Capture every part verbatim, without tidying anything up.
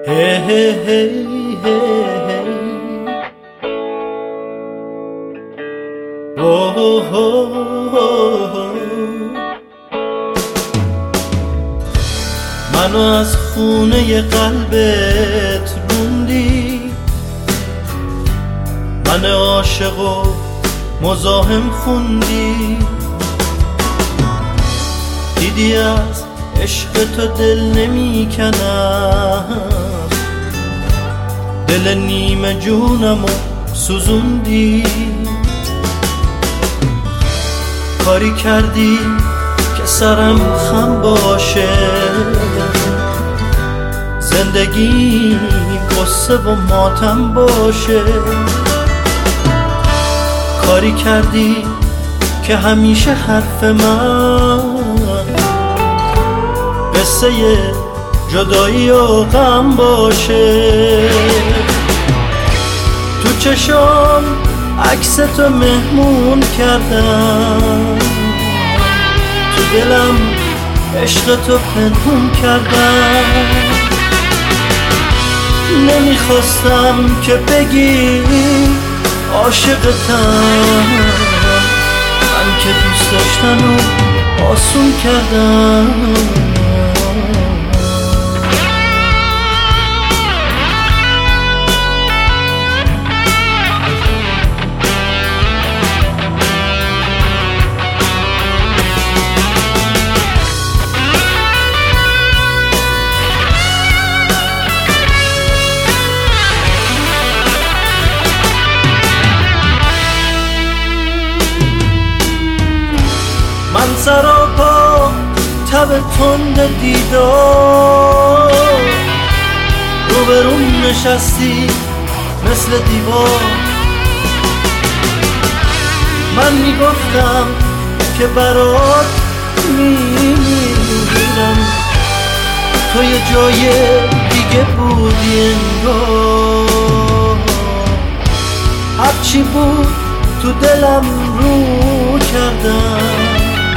Hey, hey, hey, hey, hey. Oh, oh, oh, oh. منو از خونه قلبت روندی، من عاشق و مزاحم خوندی، دیدی از عشق تو دل نمی کنم، دل نیمه جونمو سوزوندی، کاری کردی که سرم خم باشه، زندگی قصه و ماتم باشه، کاری کردی که همیشه حرف من قصه جدایی و غم باشه. تو چشام عکس تو مهمون کردم، تو دلم عشق تو پنهون کردم، نمیخواستم که بگی عاشقتم، من که دوست داشتن و آسون کردم. من سراپا تب تند دیدار، روبروم نشستی مثل دیوار، من میگفتم که برات میمیرم، تو یه جای دیگه بودی انگار، هرچی بود تو دلم رو کردم،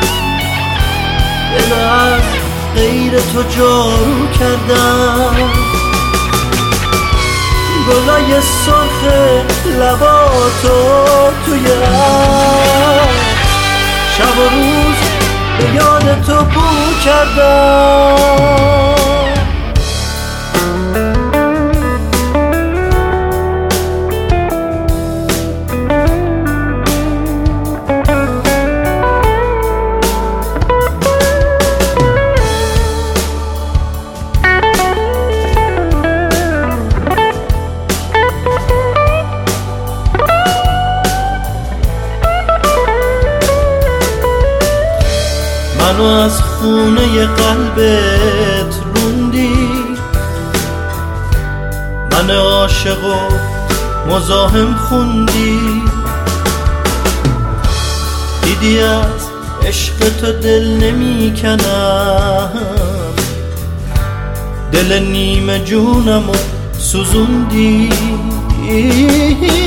دل از غیر تو جارو کردم، گلای سرخ لباتو توی شب و روز به یاد تو بو کردم. منو از خونه قلبت روندی، من عاشق و مزاحم خوندی، دیدی از عشق تو دل نمی کنم، دل نیمه جونمو سوزوندی.